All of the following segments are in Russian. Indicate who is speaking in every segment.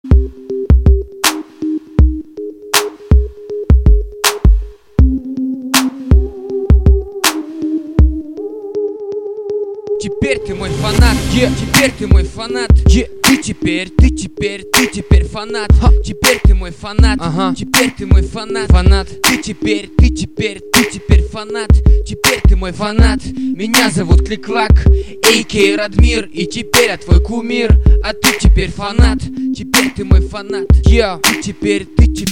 Speaker 1: Теперь ты мой фанат, теперь ты мой фанат, ты теперь фанат, теперь ты мой фанат, теперь ты мой фанат, ты теперь фанат, теперь ты мой фанат. Меня зовут Клик-Клак, а.к.а. Радмир, и теперь я твой кумир, а ты теперь фанат, теперь ты мой фанат, ты теперь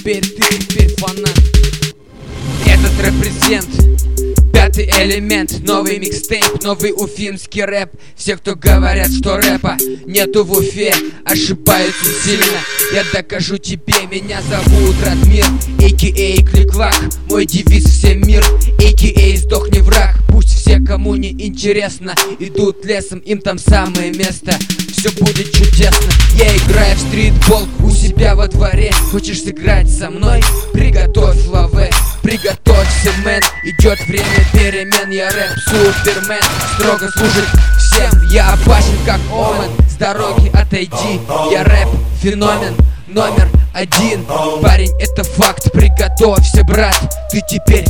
Speaker 1: фанат. Этот репрезент, пятый элемент, новый микстейп, новый уфимский рэп. Все, кто говорят, что рэпа нету в Уфе, ошибаются сильно. Я докажу тебе, меня зовут Радмир, а.к.а. Клик-Клак. Мой девиз всем мир, а.к.а. сдохни враг. Пусть все, кому не интересно, идут лесом, им там самое место. Все будет чудесно. Я играю в стритбол у себя во дворе. Хочешь сыграть со мной? Приготовь лаве, приготовься, мэн. Идет время перемен, я рэп-супермен. Строго служит всем, я опасен как Омен. С дороги отойди, я рэп-феномен номер один. Парень, это факт, приготовься, брат. Ты теперь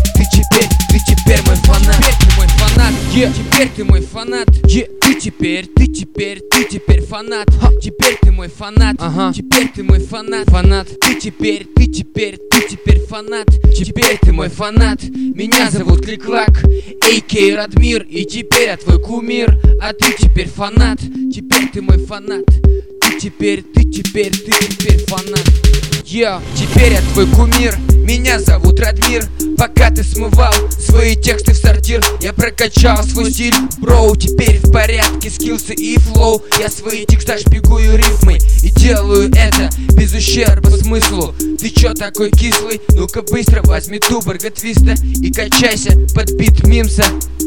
Speaker 1: мой фанат. Теперь ты мой фанат, теперь ты мой фанат, ты теперь фанат. Теперь ты мой фанат, теперь ты мой фанат, ты теперь фанат, теперь ты мой фанат. Меня зовут Клик-Клак, а.к.а. Радмир, и теперь я твой кумир, а ты теперь фанат, теперь ты мой фанат, ты теперь фанат. Теперь я твой кумир, меня зовут Радмир. Пока ты смывал свои тексты в сортир, я прокачал свой стиль, броу. Теперь в порядке скиллсы и флоу. Я свои текста шпигую рифмой и делаю это без ущерба смыслу. Ты чё такой кислый? Ну-ка быстро возьми туборга твиста и качайся под бит мимса.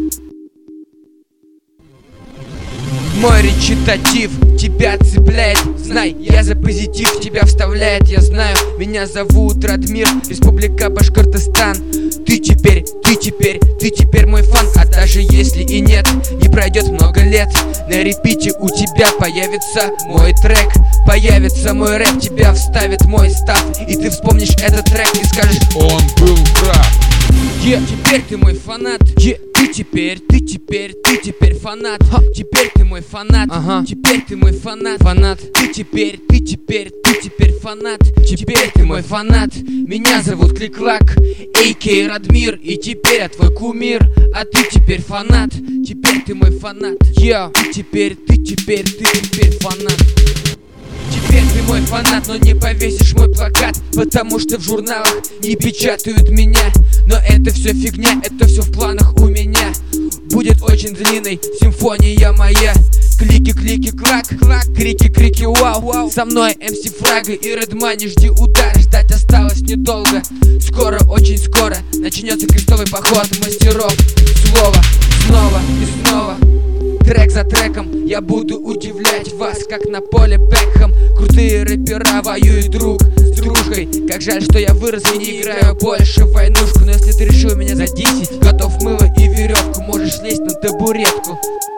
Speaker 1: Мой речитатив тебя цепляет, знай, я за позитив тебя вставляет. Я знаю, меня зовут Радмир, Республика Башкортостан. Ты теперь мой фан, а даже если и нет, не пройдет много лет, на репите у тебя появится мой трек, появится мой рэп, тебя вставит мой став, и ты вспомнишь этот трек и скажешь: он был прав. Теперь ты мой фанат, ты теперь фанат, теперь ты мой фанат, теперь ты мой фанат, ты теперь фанат, теперь ты мой фанат. Меня зовут Клик-Клак, а.к.а. Радмир, и теперь я твой кумир, а ты теперь фанат, теперь ты мой фанат, ты теперь фанат. Теперь ты мой фанат, но не повесишь мой плакат, потому что в журналах не печатают меня. Но это все фигня, это все в планах у меня. Будет очень длинной симфония моя. Клики-клики-клак, крики-крики вау. Со мной МС Фрага и Редмани, жди удар, ждать осталось недолго. Скоро, очень скоро начнется крестовый поход мастеров слова. Снова и снова, трек за треком, я буду удивлять вас, как на поле Бекхэм. Крутые рэпера воюют друг с дружкой. Как жаль, что я вырос и не играю больше в войнушку. Но если ты решил меня задеть, готов мыло и веревку, можешь лезть на табуретку.